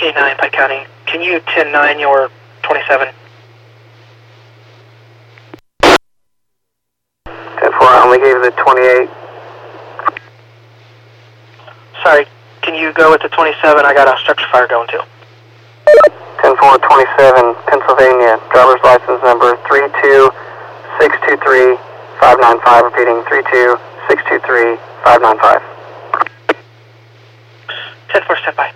K9, Pike County. Can you 10-9 your 27? 10-4, I only gave the 28. Sorry, can you go with the 27? I got a structure fire going too. 10-4, 27, Pennsylvania, driver's license number 32623-595, repeating 32623-595. 10-4, step by.